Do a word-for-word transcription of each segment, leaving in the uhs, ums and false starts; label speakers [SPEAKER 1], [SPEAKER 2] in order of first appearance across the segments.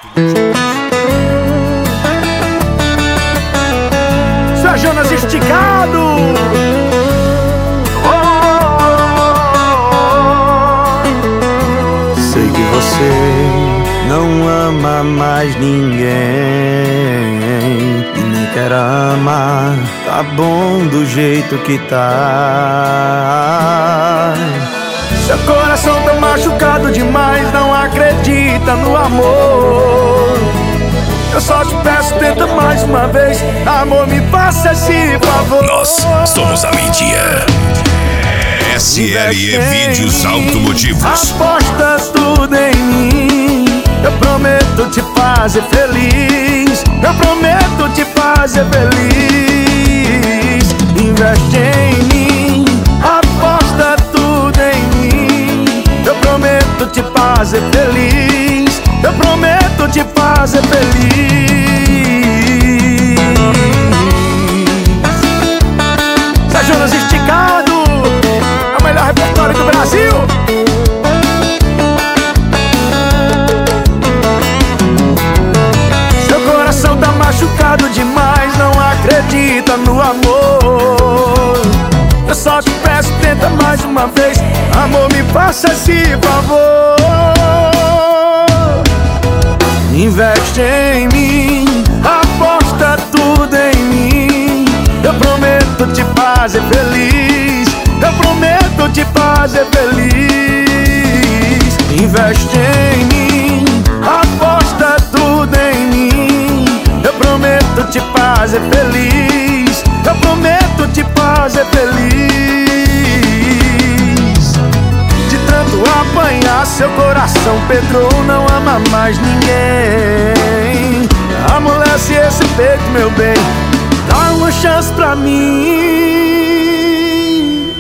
[SPEAKER 1] Isso é Jonas esticado. Oh, sei que você não ama mais ninguém e nem quer amar. Tá bom do jeito que tá. Seu coração tá machucado demais, não acredita no amor. Eu só te peço, tenta mais uma vez. Amor, me faça esse favor.
[SPEAKER 2] Nós somos a mídia. S L E Vídeos Automotivos.
[SPEAKER 1] Apostas tudo em mim. Eu prometo te fazer feliz. Eu prometo te fazer feliz. Investe em mim. Aposta tudo em mim. Eu prometo te fazer feliz. Eu prometo te fazer feliz. Zé Jonas esticado, é o melhor repertório do Brasil. Seu coração tá machucado demais, não acredita no amor. Eu só te peço, tenta mais uma vez. Amor, me faça esse favor. Investe em mim, aposta tudo em mim. Eu prometo te fazer feliz. Eu prometo te fazer feliz. Investe em mim, aposta tudo em mim. Eu prometo te fazer feliz. Eu prometo te fazer feliz. De tanto apanhar, seu coração pedrou, não ama mais ninguém. Amolece esse peito, meu bem, dá uma chance pra mim.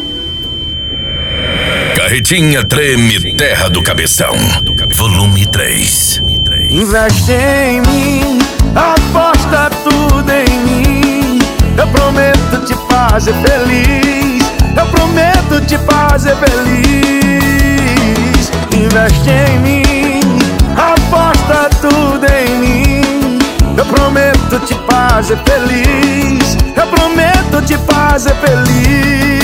[SPEAKER 2] Carretinha Treme Terra do Cabeção, volume três.
[SPEAKER 1] Investe em mim, aposta tudo em mim. Eu prometo te fazer feliz. Eu prometo te fazer feliz. Investe em mim, aposta tudo em mim. Eu prometo te fazer feliz. Eu prometo te fazer feliz.